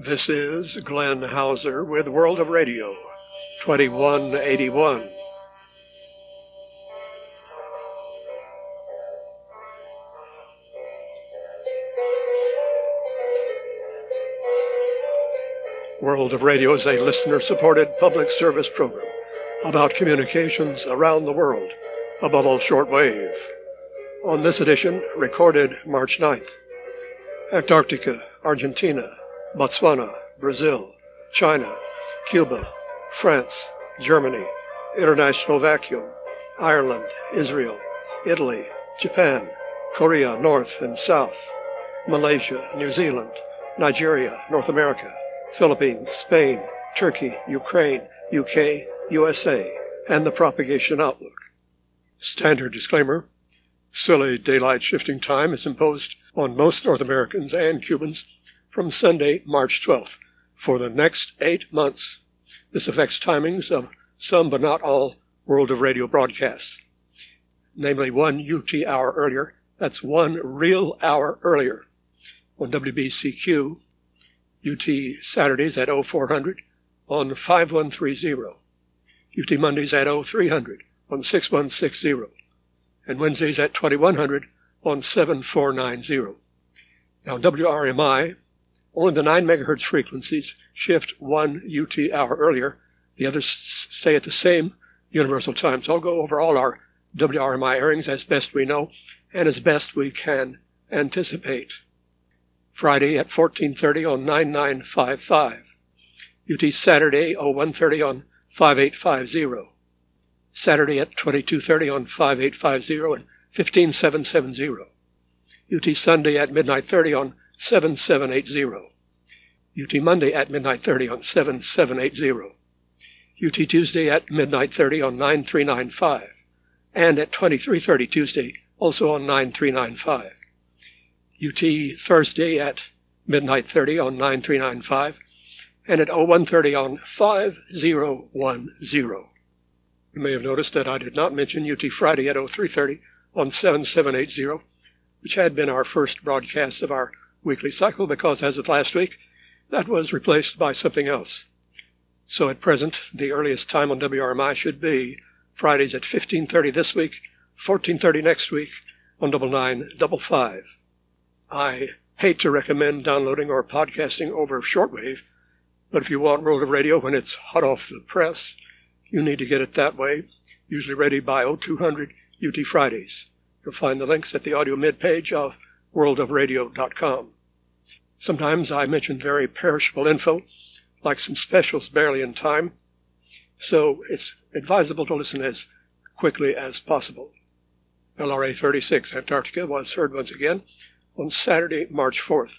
This is Glenn Hauser with World of Radio, 2181. World of Radio is a listener-supported public service program about communications around the world, above all shortwave. On this edition, recorded March 9th, Antarctica, Argentina, Botswana, Brazil, China, Cuba, France, Germany, International Vacuum, Ireland, Israel, Italy, Japan, Korea, North and South, Malaysia, New Zealand, Nigeria, North America, Philippines, Spain, Turkey, Ukraine, UK, USA, and the propagation outlook. Standard disclaimer: silly daylight shifting time is imposed on most North Americans and Cubans from Sunday, March 12th, for the next 8 months. This affects timings of some but not all World of Radio broadcasts, namely 1 UT hour earlier. That's 1 real hour earlier on WBCQ, UT Saturdays at 0400 on 5130, UT Mondays at 0300 on 6160, and Wednesdays at 2100 on 7490. Now, WRMI, only the 9 megahertz frequencies shift 1 UT hour earlier. The others stay at the same universal time. So I'll go over all our WRMI airings as best we know and as best we can anticipate. Friday at 1430 on 9955. UT Saturday 0130 on 5850. Saturday at 2230 on 5850 and 15770. UT Sunday at midnight 30 on 7780. UT Monday at midnight 30 on 7780. UT Tuesday at midnight 30 on 9395. And at 2330 Tuesday also on 9395. UT Thursday at midnight 30 on 9395. And at 0130 on 5010. You may have noticed that I did not mention UT Friday at 0330 on 7780, which had been our first broadcast of our weekly cycle, because as of last week, that was replaced by something else. So at present, the earliest time on WRMI should be Fridays at 1530 this week, 1430 next week on 9955. I hate to recommend downloading or podcasting over shortwave, but if you want World of Radio when it's hot off the press, you need to get it that way, usually ready by 0200 UT Fridays. You'll find the links at the audio mid-page of worldofradio.com. Sometimes I mention very perishable info, like some specials barely in time, so it's advisable to listen as quickly as possible. LRA 36 Antarctica was heard once again on Saturday, March 4th,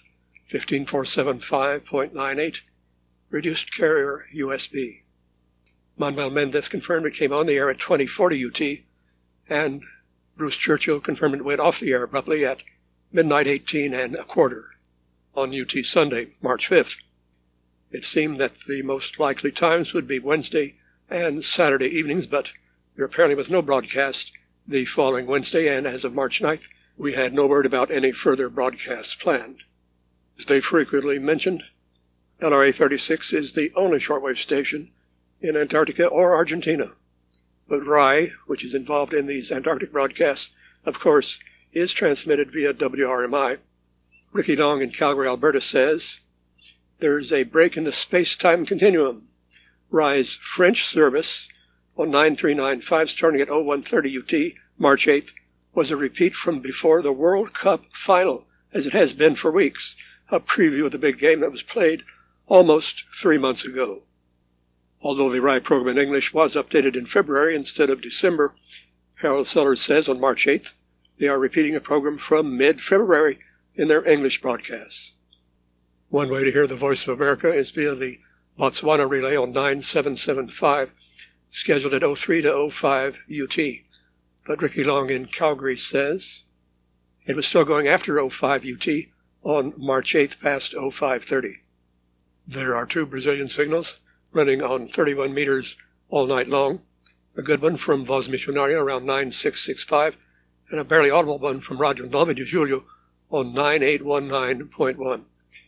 15475.98, reduced carrier USB. Manuel Mendez confirmed it came on the air at 2040 UT, and Bruce Churchill confirmed it went off the air abruptly at midnight 18 and a quarter on UT Sunday, March 5th. It seemed that the most likely times would be Wednesday and Saturday evenings, but there apparently was no broadcast the following Wednesday, and as of March 9th, we had no word about any further broadcasts planned. As they frequently mentioned, LRA 36 is the only shortwave station in Antarctica or Argentina. But RAI, which is involved in these Antarctic broadcasts, of course, is transmitted via WRMI. Ricky Long in Calgary, Alberta says, there's a break in the space-time continuum. RAI's French service on 9395 starting at 0130 UT, March 8th, was a repeat from before the World Cup final, as it has been for weeks, a preview of the big game that was played almost 3 months ago. Although the RAI program in English was updated in February instead of December, Harold Sellers says on March 8th, they are repeating a program from mid-February in their English broadcasts. One way to hear the Voice of America is via the Botswana relay on 9775, scheduled at 03 to 05 UT. But Ricky Long in Calgary says it was still going after 05 UT on March 8th past 0530. There are 2 Brazilian signals running on 31 meters all night long, a good one from Voz Missionaria around 9665, and a barely audible one from Radio 9 de Julio on 9819.1.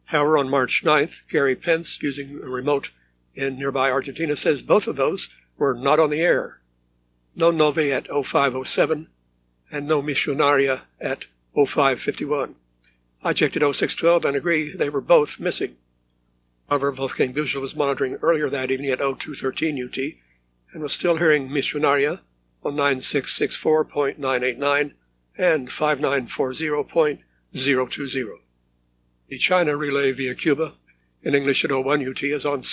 However, on March 9th, Gary Pence, using a remote in nearby Argentina, says both of those were not on the air. No Nove at 0507 and no Missionaria at 0551. I checked at 0612 and agree they were both missing. However, Wolfgang Büchel was monitoring earlier that evening at 0213 UT and was still hearing Missionaria on 9664.989 and 5940.020. The China relay via Cuba in English at 01 UT is on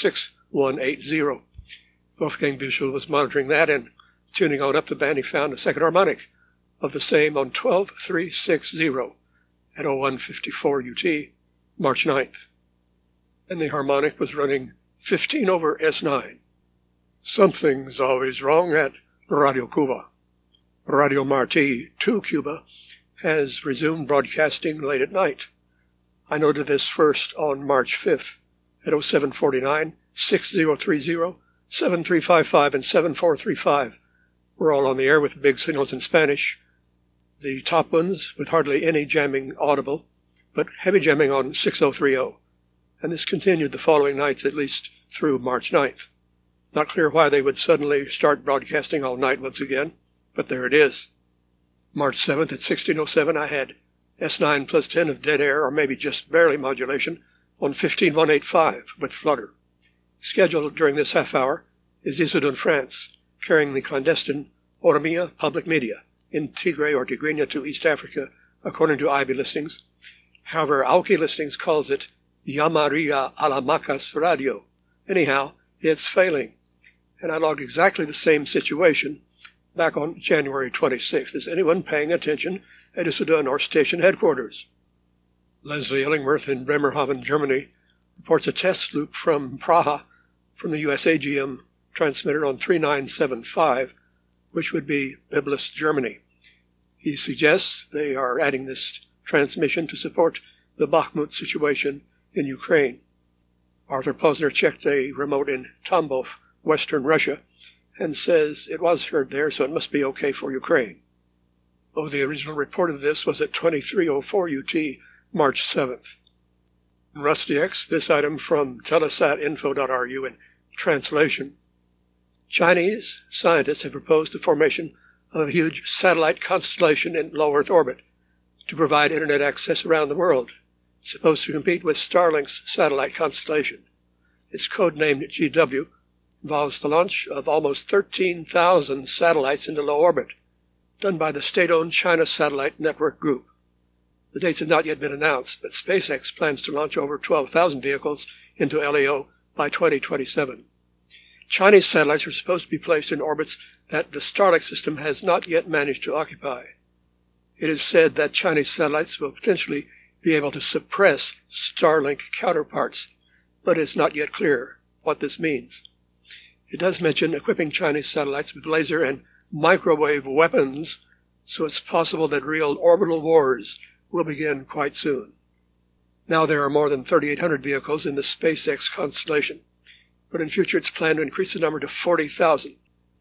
6180. Wolfgang Büchel was monitoring that, and tuning on up the band he found a second harmonic of the same on 12360 at 0154 UT, March 9th. And the harmonic was running 15 over S9. Something's always wrong at Radio Cuba. Radio Marti 2 Cuba has resumed broadcasting late at night. I noted this first on March 5th at 0749, 6030, 7355, and 7435. We're all on the air with big signals in Spanish. The top ones with hardly any jamming audible, but heavy jamming on 6030. And this continued the following nights, at least through March 9th. Not clear why they would suddenly start broadcasting all night once again, but there it is. March 7th at 1607, I had S9 plus 10 of dead air, or maybe just barely modulation, on 15185 with flutter. Scheduled during this half hour is Issoudun, France, carrying the clandestine Oromia Public Media in Tigray or Tigrinya to East Africa, according to IB listings. However, Aoki listings calls it Yamaria Alamacas Radio. Anyhow, it's failing. And I logged exactly the same situation back on January 26th. Is anyone paying attention at Issoudun or station headquarters? Leslie Illingworth in Bremerhaven, Germany, reports a test loop from Praha from the US AGM transmitter on 3975, which would be Biblis, Germany. He suggests they are adding this transmission to support the Bakhmut situation in Ukraine. Arthur Posner checked a remote in Tambov, western Russia, and says it was heard there, so it must be okay for Ukraine. Oh, the original report of this was at 2304 UT, March 7th. In RustyX, this item from telesatinfo.ru in translation. Chinese scientists have proposed the formation of a huge satellite constellation in low Earth orbit to provide internet access around the world, supposed to compete with Starlink's satellite constellation. Its codenamed GW involves the launch of almost 13,000 satellites into low orbit, done by the state-owned China Satellite Network Group. The dates have not yet been announced, but SpaceX plans to launch over 12,000 vehicles into LEO by 2027. Chinese satellites are supposed to be placed in orbits that the Starlink system has not yet managed to occupy. It is said that Chinese satellites will potentially be able to suppress Starlink counterparts, but it's not yet clear what this means. It does mention equipping Chinese satellites with laser and microwave weapons, so it's possible that real orbital wars will begin quite soon. Now there are more than 3,800 vehicles in the SpaceX constellation, but in future it's planned to increase the number to 40,000.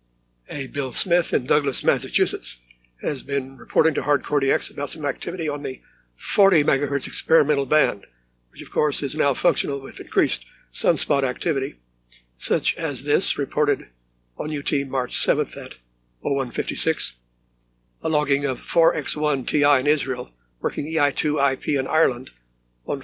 A Bill Smith in Douglas, Massachusetts, has been reporting to Hardcore DX about some activity on the 40 megahertz experimental band, which of course is now functional with increased sunspot activity, such as this reported on UT March 7th at 0156. A logging of 4X1 TI in Israel working EI2 IP in Ireland on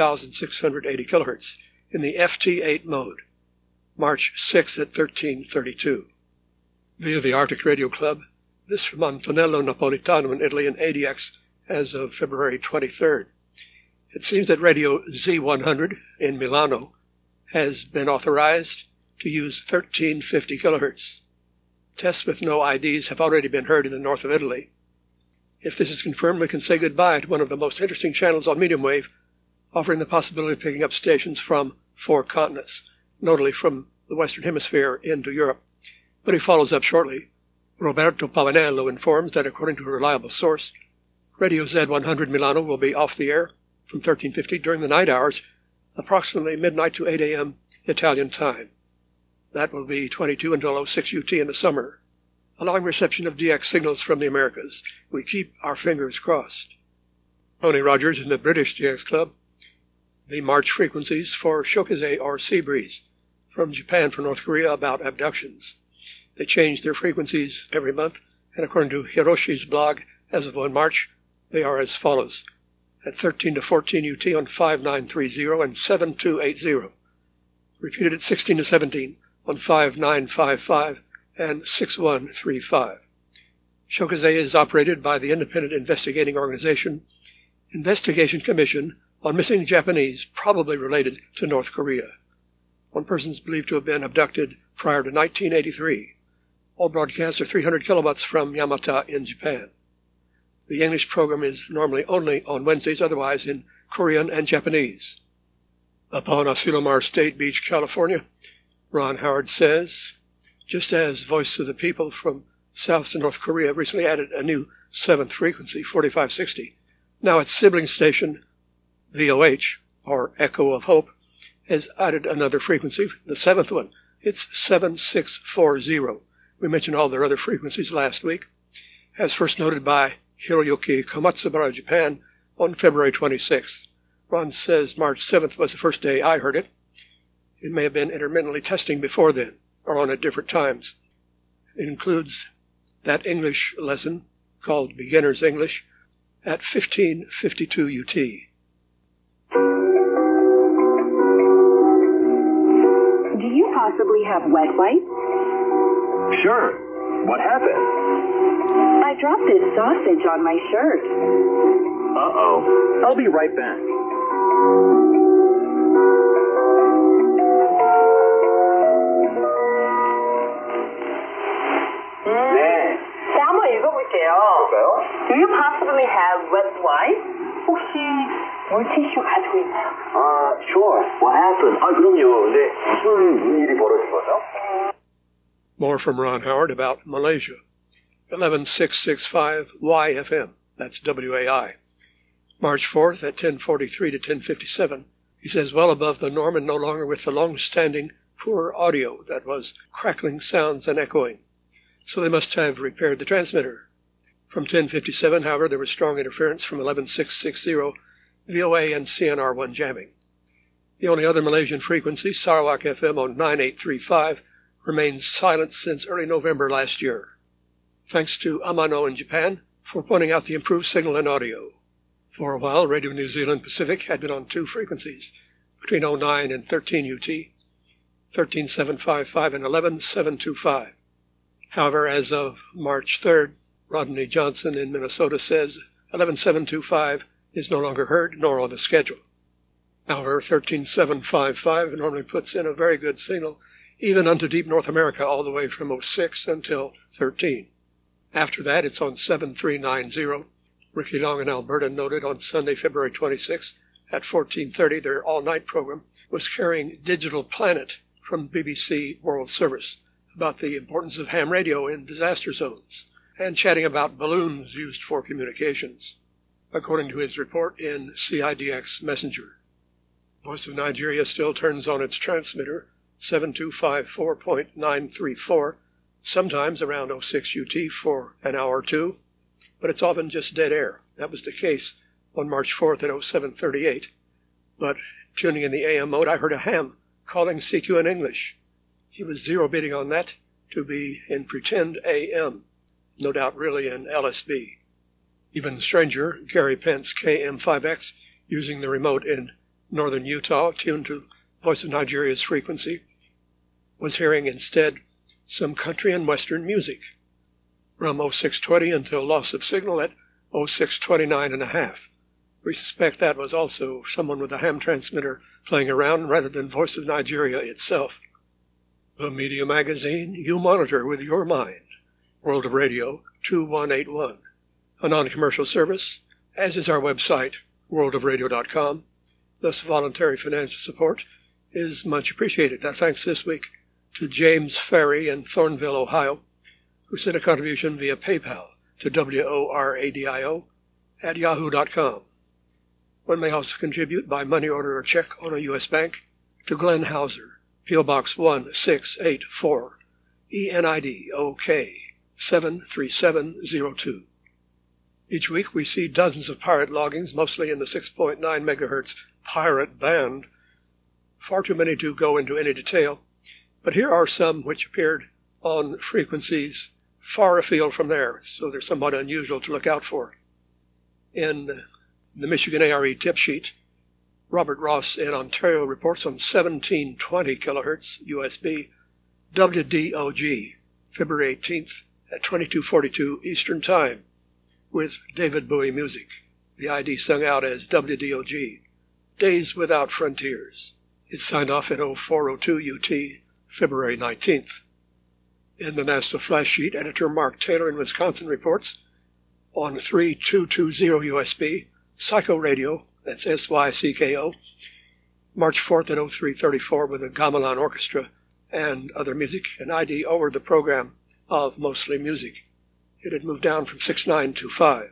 40,680 kilohertz in the FT8 mode, March 6th at 1332. Via the Arctic Radio Club, this from Antonello Napolitano in Italy and ADX as of February 23rd. It seems that Radio Z100 in Milano has been authorized to use 1350 kilohertz. Tests with no IDs have already been heard in the north of Italy. If this is confirmed, we can say goodbye to one of the most interesting channels on medium wave, offering the possibility of picking up stations from 4 continents, notably from the Western Hemisphere into Europe. But he follows up shortly. Roberto Pavanello informs that according to a reliable source, Radio Z100 Milano will be off the air from 1350 during the night hours, approximately midnight to 8 a.m. Italian time. That will be 22 until 06 UT in the summer, allowing reception of DX signals from the Americas. We keep our fingers crossed. Tony Rogers in the British DX Club. the March frequencies for Shokuzei or sea breeze from Japan for North Korea about abductions. They change their frequencies every month, and according to Hiroshi's blog, as of 1 March, they are as follows. At 13 to 14 UT on 5930 and 7280. Repeated at 16 to 17 on 5955 and 6135. Shokuzei is operated by the independent investigating organization Investigation Commission on Missing Japanese, probably related to North Korea. One person is believed to have been abducted prior to 1983. All broadcasts are 300 kilowatts from Yamata in Japan. The English program is normally only on Wednesdays, otherwise in Korean and Japanese. Upon Asilomar State Beach, California, Ron Howard says, just as Voice of the People from South to North Korea recently added a new 7th frequency, 4560, now its sibling station, VOH, or Echo of Hope, has added another frequency, the 7th one. It's 7640. We mentioned all their other frequencies last week, as first noted by Hiroyuki Komatsubara, Japan, on February 26th. Ron says March 7th was the first day I heard it. It may have been intermittently testing before then, or on at different times. It includes that English lesson, called Beginner's English, at 1552 UT. Do you possibly have wet wipes? Sure. What happened? I dropped this sausage on my shirt. Uh-oh. I'll be right back. 네, 한번 읽어볼게요. Do you possibly have wet wipes? 혹시 물티슈 가지고 있나요? Sure. What happened? 그럼요. 근데 무슨 일이 벌어진 거죠? More from Ron Howard about Malaysia. 11665 YFM. That's WAI. March 4th at 10:43 to 10:57. He says well above the norm and no longer with the long-standing poor audio that was crackling sounds and echoing. So they must have repaired the transmitter. From 10:57, however, there was strong interference from 11660 VOA and CNR1 jamming. The only other Malaysian frequency, Sarawak FM on 9835, remains silent since early November last year. Thanks to Amano in Japan for pointing out the improved signal and audio. For a while, Radio New Zealand Pacific had been on 2 frequencies, between 09 and 13 UT, 13755 and 11725. However, as of March 3rd, Rodney Johnson in Minnesota says 11725 is no longer heard nor on the schedule. However, 13755 normally puts in a very good signal, even unto deep North America, all the way from 06 until 13. After that, it's on 7390. Ricky Long in Alberta noted on Sunday, February 26th at 14:30, their all-night program was carrying Digital Planet from BBC World Service about the importance of ham radio in disaster zones and chatting about balloons used for communications, according to his report in CIDX Messenger. Voice of Nigeria still turns on its transmitter, 7254.934, sometimes around 06 UT for an hour or two, but it's often just dead air. That was the case on March 4th at 0738. But tuning in the AM mode, I heard a ham calling CQ in English. He was zero bidding on that to be in pretend AM, no doubt really in LSB. Even stranger, Gary Pence KM5X, using the remote in northern Utah, tuned to Voice of Nigeria's frequency, was hearing instead some country and western music from 0620 until loss of signal at 0629.5. We suspect that was also someone with a ham transmitter playing around rather than Voice of Nigeria itself. The media magazine you monitor with your mind. World of Radio 2181. A non-commercial service, as is our website, worldofradio.com. Thus, voluntary financial support is much appreciated. Our thanks this week to James Ferry in Thornville, Ohio, who sent a contribution via PayPal to WORADIO@yahoo.com. One may also contribute by money order or check on a U.S. bank to Glenn Hauser, P.O. Box 1684, ENID OK 73702. Each week we see dozens of pirate loggings, mostly in the 6.9 megahertz pirate band. Far too many to go into any detail, but here are some which appeared on frequencies far afield from there, so they're somewhat unusual to look out for. In the Michigan ARE tip sheet, Robert Ross in Ontario reports on 1720 kilohertz USB WDOG, February 18th at 22:42 Eastern Time, with David Bowie music. The ID sung out as WDOG, Days Without Frontiers. It's signed off at 0402 UT, February 19th. In the NASA flash sheet, editor Mark Taylor in Wisconsin reports on 3220 USB, Psycho Radio, that's SYCKO, March 4th at 0334 with a gamelan orchestra and other music, an ID over the program of mostly music. It had moved down from 6925.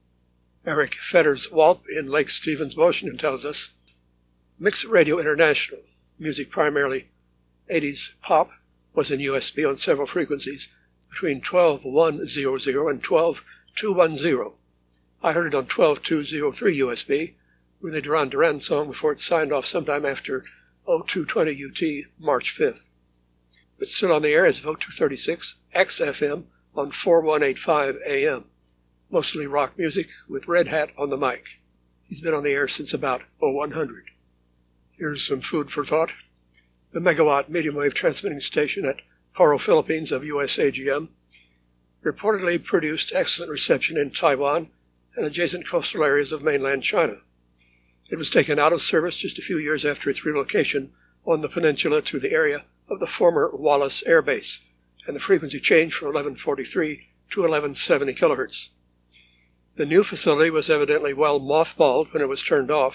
Eric Fetters Walp in Lake Stevens, Washington tells us, Mix Radio International, music primarily 80s pop, was in USB on several frequencies between 12100 and 12210. I heard it on 12203 USB with a Duran Duran song before it signed off sometime after 0220 UT, March 5th. But still on the air is 0236 XFM on 4185 AM, mostly rock music with Red Hat on the mic. He's been on the air since about 0100. Here's some food for thought. The megawatt medium wave transmitting station at Poro, Philippines of USAGM reportedly produced excellent reception in Taiwan and adjacent coastal areas of mainland China. It was taken out of service just a few years after its relocation on the peninsula to the area of the former Wallace Air Base, and the frequency changed from 1143 to 1170 kilohertz. The new facility was evidently well mothballed when it was turned off.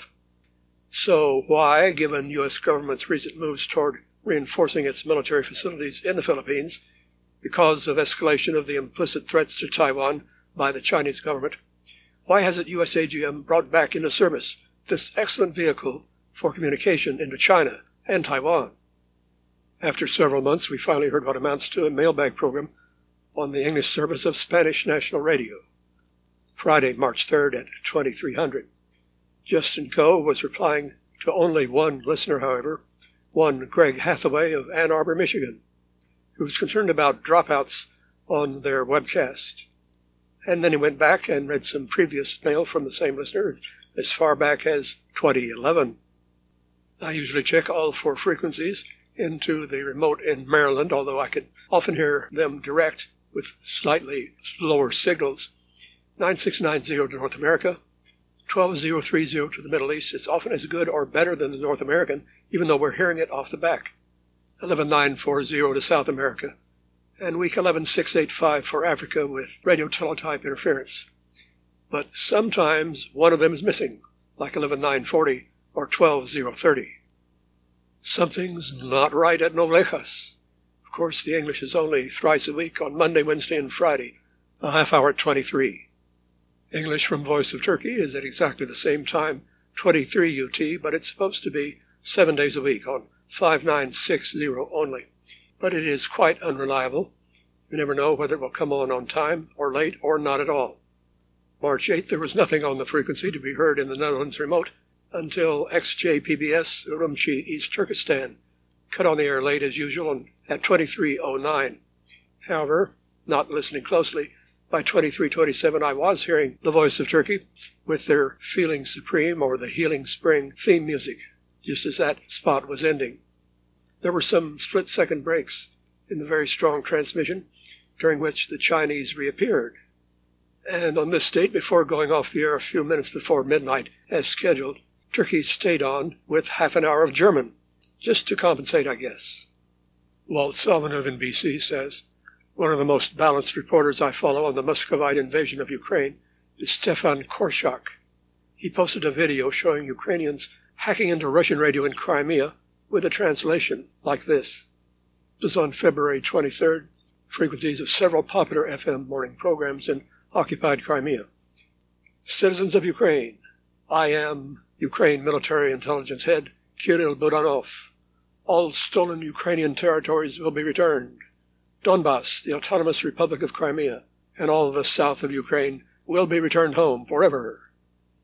So why, given U.S. government's recent moves toward reinforcing its military facilities in the Philippines because of escalation of the implicit threats to Taiwan by the Chinese government, why hasn't USAGM brought back into service this excellent vehicle for communication into China and Taiwan? After several months, we finally heard what amounts to a mailbag program on the English service of Spanish National Radio, Friday, March 3rd at 2300. Justin Coe was replying to only one listener, however, one Greg Hathaway of Ann Arbor, Michigan, who was concerned about dropouts on their webcast. And then he went back and read some previous mail from the same listener as far back as 2011. I usually check all four frequencies into the remote in Maryland, although I could often hear them direct with slightly lower signals. 9690 to North America, 12030 to the Middle East. It's often as good or better than the North American, even though we're hearing it off the back. 11940 to South America, and weak 11685 for Africa with radio teletype interference. But sometimes one of them is missing, like 11940 or 12030. Something's not right at Novlejas. Of course, the English is only thrice a week on Monday, Wednesday, and Friday, a half hour at 23. English from Voice of Turkey is at exactly the same time, 23 UT, but it's supposed to be 7 days a week on 5960 only. But it is quite unreliable. You never know whether it will come on time or late or not at all. March 8th, there was nothing on the frequency to be heard in the Netherlands remote until XJPBS Urumqi, East Turkestan, cut on the air late as usual at 2309. However, not listening closely, by 2327 I was hearing the Voice of Turkey with their Feeling Supreme or the Healing Spring theme music, just as that spot was ending. There were some split-second breaks in the very strong transmission, during which the Chinese reappeared. And on this date, before going off the air a few minutes before midnight, as scheduled, Turkey stayed on with half an hour of German, just to compensate, I guess. Walt Salmanov in BC says, one of the most balanced reporters I follow on the Muscovite invasion of Ukraine is Stefan Korshak. He posted a video showing Ukrainians hacking into Russian radio in Crimea with a translation like this. It was on February 23rd, frequencies of several popular FM morning programs in occupied Crimea. Citizens of Ukraine, I am Ukraine military intelligence head Kirill Budanov. All stolen Ukrainian territories will be returned. Donbas, the Autonomous Republic of Crimea, and all the south of Ukraine will be returned home forever.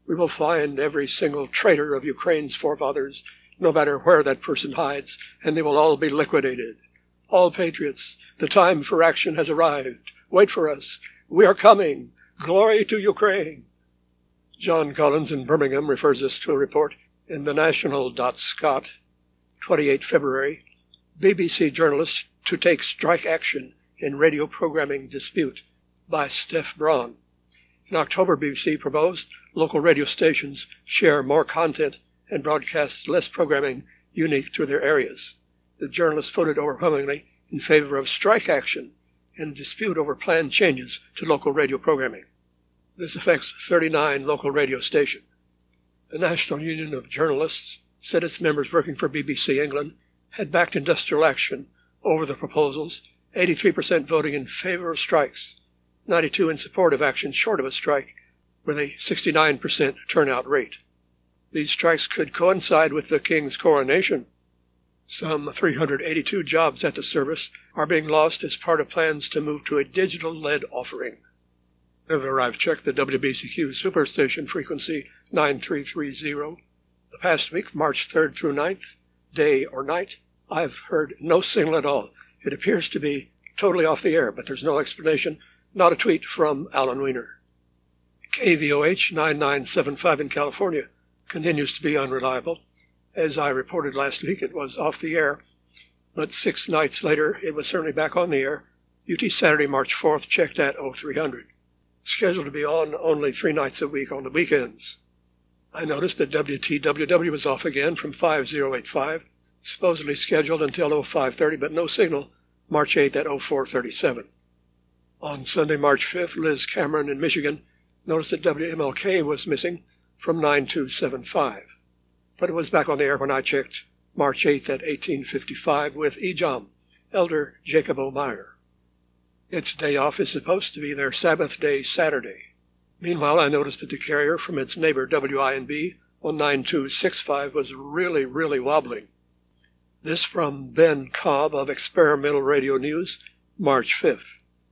We will find every single traitor of Ukraine's forefathers, no matter where that person hides, and they will all be liquidated. All patriots, the time for action has arrived. Wait for us. We are coming. Glory to Ukraine. John Collins in Birmingham refers us to a report in the National.Scot, 28 February, BBC journalists to take strike action in radio programming dispute by Steph Braun. In October, BBC proposed local radio stations share more content and broadcast less programming unique to their areas. The journalists voted overwhelmingly in favor of strike action in a dispute over planned changes to local radio programming. This affects 39 local radio stations. The National Union of Journalists said its members working for BBC England had backed industrial action over the proposals, 83% voting in favor of strikes, 92% in support of action short of a strike, with a 69% turnout rate. These strikes could coincide with the King's coronation. Some 382 jobs at the service are being lost as part of plans to move to a digital-led offering. Whenever I've checked the WBCQ Superstation frequency 9330, the past week, March 3rd through 9th, day or night, I've heard no signal at all. It appears to be totally off the air, but there's no explanation, not a tweet from Alan Weiner. KVOH 9975 in California continues to be unreliable. As I reported last week, it was off the air, but 6 nights later, it was certainly back on the air. UT Saturday, March 4th, checked at 0300. Scheduled to be on only 3 nights a week on the weekends. I noticed that WTWW was off again from 5085, supposedly scheduled until 0530, but no signal, March 8th at 0437. On Sunday, March 5th, Liz Cameron in Michigan noticed that WMLK was missing from 9275, but it was back on the air when I checked March 8th at 1855 with EJOM, Elder Jacob O'Meyer. Its day off is supposed to be their Sabbath day Saturday. Meanwhile, I noticed that the carrier from its neighbor WINB on 9265 was really wobbling. This from Ben Cobb of Experimental Radio News, March 5th.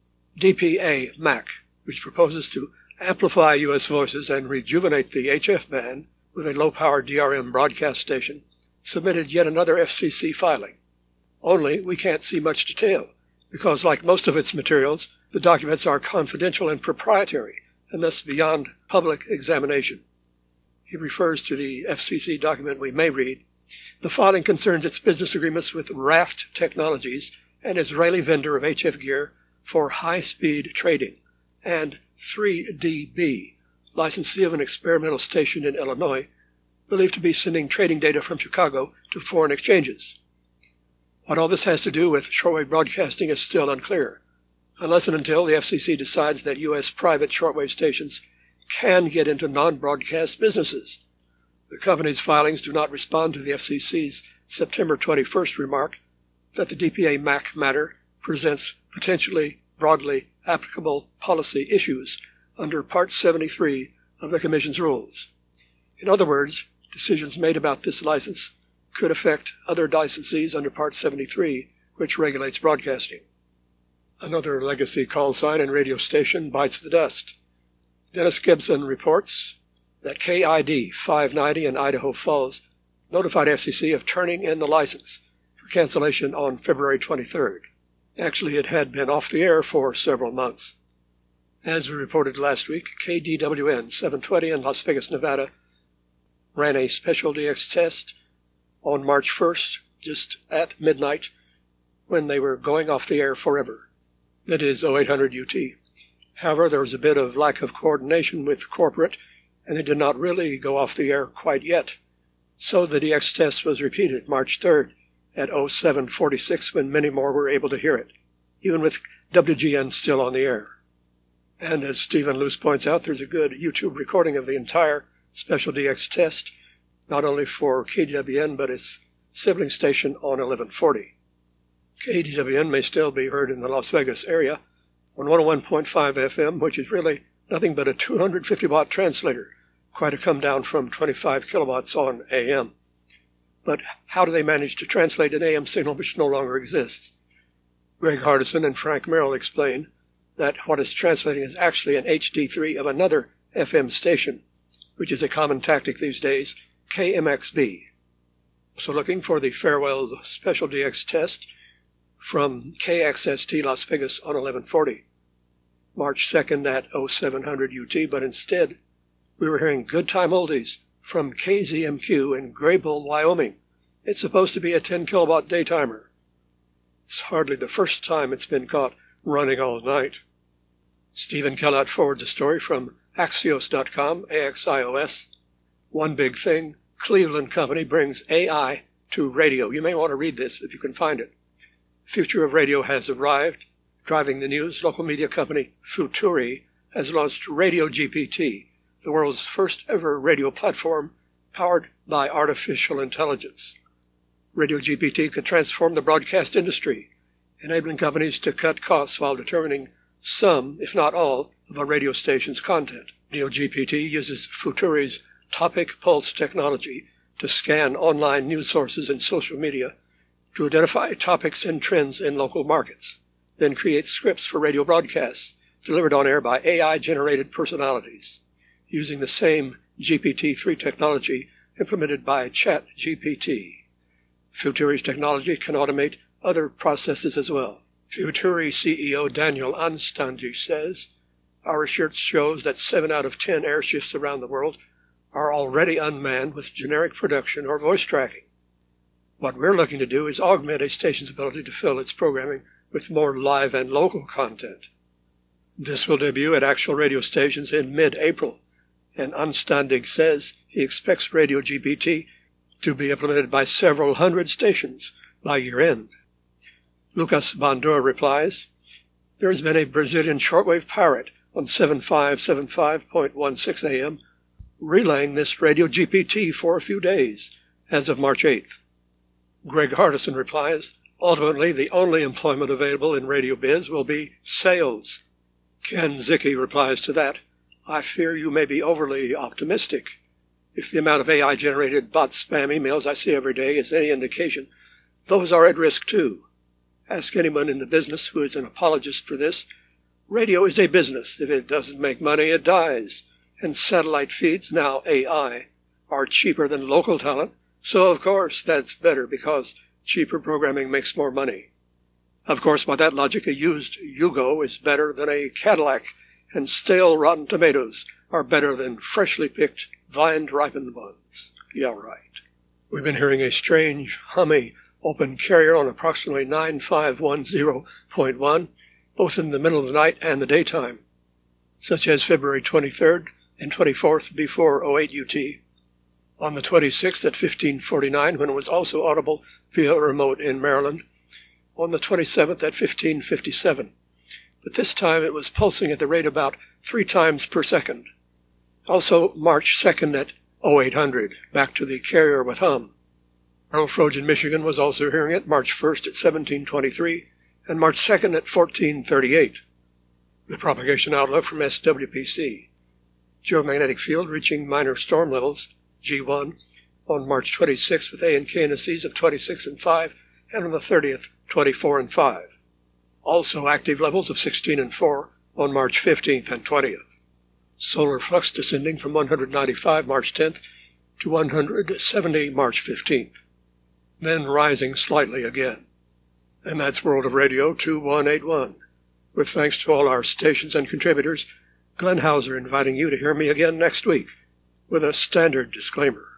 DPA MAC, which proposes to amplify U.S. voices and rejuvenate the HF band with a low-power DRM broadcast station, submitted yet another FCC filing. Only we can't see much detail, because like most of its materials, the documents are confidential and proprietary, and thus beyond public examination. He refers to the FCC document we may read. The filing concerns its business agreements with Raft Technologies, an Israeli vendor of HF gear for high-speed trading, and 3DB, licensee of an experimental station in Illinois, believed to be sending trading data from Chicago to foreign exchanges. What all this has to do with shortwave broadcasting is still unclear, unless and until the FCC decides that U.S. private shortwave stations can get into non-broadcast businesses. The company's filings do not respond to the FCC's September 21st remark that the DPA MAC matter presents potentially broadly applicable policy issues under Part 73 of the Commission's rules. In other words, decisions made about this license could affect other licensees under Part 73, which regulates broadcasting. Another legacy call sign and radio station bites the dust. Dennis Gibson reports that KID 590 in Idaho Falls notified FCC of turning in the license for cancellation on February 23rd. Actually, it had been off the air for several months. As we reported last week, KDWN 720 in Las Vegas, Nevada, ran a special DX test on March 1st, just at midnight, when they were going off the air forever. That is 0800 UT. However, there was a bit of lack of coordination with corporate, and they did not really go off the air quite yet. So the DX test was repeated March 3rd at 0746 when many more were able to hear it, even with WGN still on the air. And as Stephen Luce points out, there's a good YouTube recording of the entire special DX test, not only for KDWN, but its sibling station on 1140. KDWN may still be heard in the Las Vegas area on 101.5 FM, which is really nothing but a 250-watt translator, quite a come down from 25 kilowatts on AM. But how do they manage to translate an AM signal which no longer exists? Greg Hardison and Frank Merrill explain that what is translating is actually an HD3 of another FM station, which is a common tactic these days, KMXB. So looking for the Farewell Special DX test from KXST Las Vegas on 1140, March 2nd at 0700 UT, but instead we were hearing good time oldies from KZMQ in Graybull, Wyoming. It's supposed to be a 10 kilowatt daytimer. It's hardly the first time it's been caught running all night. Stephen Kellott forwards a story from Axios.com, AXIOS. One big thing, Cleveland company brings AI to radio. You may want to read this if you can find it. Future of radio has arrived. Driving the news, local media company Futuri has launched Radio GPT, the world's first ever radio platform powered by artificial intelligence. Radio GPT could transform the broadcast industry, enabling companies to cut costs while determining some, if not all, of a radio station's content. Radio GPT uses Futuri's Topic Pulse technology to scan online news sources and social media to identify topics and trends in local markets, then create scripts for radio broadcasts delivered on air by AI-generated personalities, using the same GPT-3 technology implemented by ChatGPT. Futuri's technology can automate other processes as well. Futuri CEO Daniel Anstandi says, "Our research shows that 7 out of 10 air shifts around the world are already unmanned with generic production or voice tracking. What we're looking to do is augment a station's ability to fill its programming with more live and local content. This will debut at actual radio stations in mid-April, and Anstandig says he expects Radio GPT to be implemented by several hundred stations by year-end." Lucas Bandura replies, "There has been a Brazilian shortwave pirate on 7575.16 AM relaying this Radio GPT for a few days, as of March 8th. Greg Hardison replies, "Ultimately, the only employment available in radio biz will be sales." Ken Zicki replies to that, "I fear you may be overly optimistic. If the amount of AI-generated bot spam emails I see every day is any indication, those are at risk too. Ask anyone in the business who is an apologist for this. Radio is a business. If it doesn't make money, it dies. And satellite feeds, now AI, are cheaper than local talent. So, of course, that's better because cheaper programming makes more money. Of course, by that logic, a used Yugo is better than a Cadillac, and stale rotten tomatoes are better than freshly picked, vine-ripened ones. Yeah, right." We've been hearing a strange, hummy, open carrier on approximately 9510.1, both in the middle of the night and the daytime, such as February 23rd and 24th before 08 UT, on the 26th at 1549 when it was also audible via a remote in Maryland, on the 27th at 1557. But this time it was pulsing at the rate about 3 times per second. Also March 2nd at 0800, back to the carrier with hum. Earl Frogen, Michigan was also hearing it March 1st at 1723 and March 2nd at 1438. The propagation outlook from SWPC. Geomagnetic field reaching minor storm levels, G1, on March 26th with A and K indices of 26 and 5, and on the 30th, 24 and 5. Also active levels of 16 and 4 on March 15th and 20th. Solar flux descending from 195 March 10th to 170 March 15th, then rising slightly again. And that's World of Radio 2181. With thanks to all our stations and contributors, Glenn Hauser inviting you to hear me again next week with a standard disclaimer.